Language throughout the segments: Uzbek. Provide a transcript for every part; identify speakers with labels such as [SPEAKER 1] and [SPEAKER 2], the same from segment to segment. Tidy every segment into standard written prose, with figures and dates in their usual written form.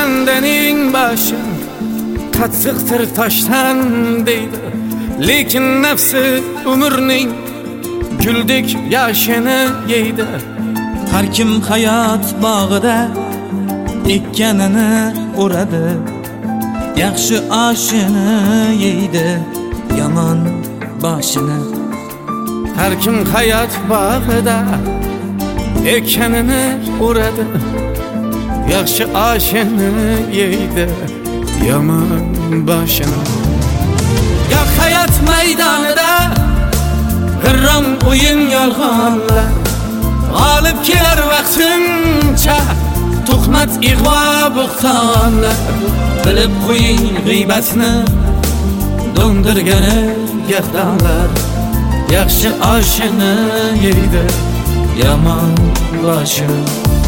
[SPEAKER 1] bandaning başı qattiqdir toshdan deydi, lekin nafsi umrning guldek yoshini yeydi.
[SPEAKER 2] Har kim hayot bog'ida ekkanini o'radi, yaxshi oshini yeydi, yomon boshini.
[SPEAKER 1] Har kim hayot bog'ida ekkanini o'radi, yaxshi oshini yeydi, yomon boshini. Ya hayot maydonida g'irrom o'yin yolg'onlar, g'olib kelar vaqtincha tuhmat ig'vo bo'xtonlar. Bilib qo'ying g'iybatni do'ndirgani gavdonlar, yaxshi oshini yeydi, yomon boshini.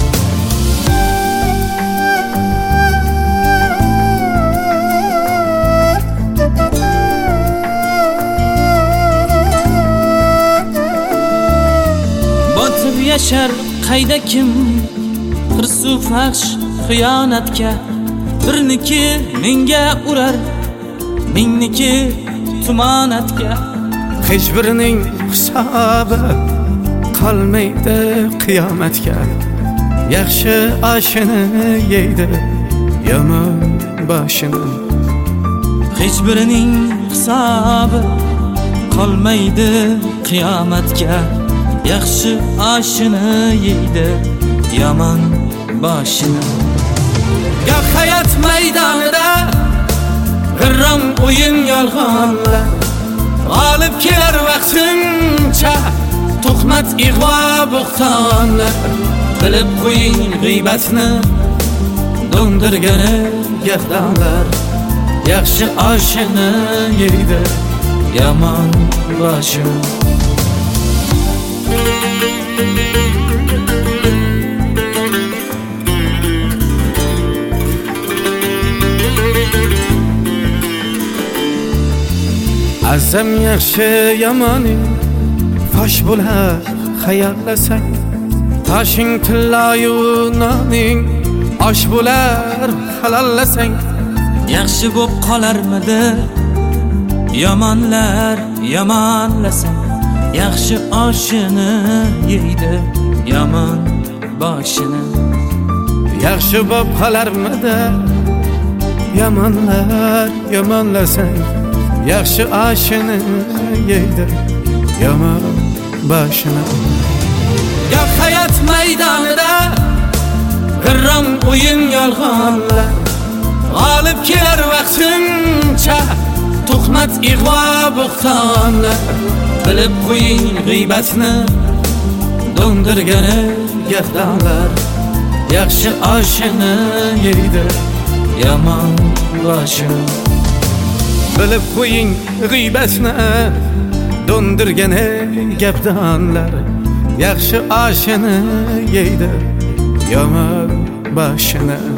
[SPEAKER 1] Yashar qayda kim hirsu fahsh xiyonatga, birniki menga urar, mingniki tumonatga. Hech birining hisobi qolmaydi qiyomatga, yaxshi oshini yeydi, yomon boshini.
[SPEAKER 2] Hech birining hisobi qolmaydi qiyomatga, yaxshi oshini yeydi, yomon boshini. Ya hayot maydonida g'irrom o'yin yolg'onlar, g'olib kelar vaqtincha tuhmat ig'vo bo'xtonlar. Bilib qo'ying g'iybatni do'ndirgani gavdonlar, yaxshi oshini yeydi, yomon boshini. Azam yaxshi yomoning fosh bo'lar xayollasang, toshing tilloyu noning osh bo'lar halollasang. Yaxshi bo'p qolarmidi yomonlar yomonlasang, yaxshi oshini yeydi, yomon boshini.
[SPEAKER 1] Yaxshi bo'p qolarmidi yomonlar yomonlasang, yaxshi oshini yeydi, yomon boshini. Ya hayot maydonida g'irrom o'yin yolg'onlar, g'olib kelar vaqtincha tuhmat ig'vo bo'xtonlar. Bilib qo'ying g'iybatni do'ndirgani gavdonlar, yaxshi oshini yeydi, yomon boshini. Bilib qo'ying g'iybatni do'ndirgani gavdonlar, yaxshi oshini yeydi, yomon boshini.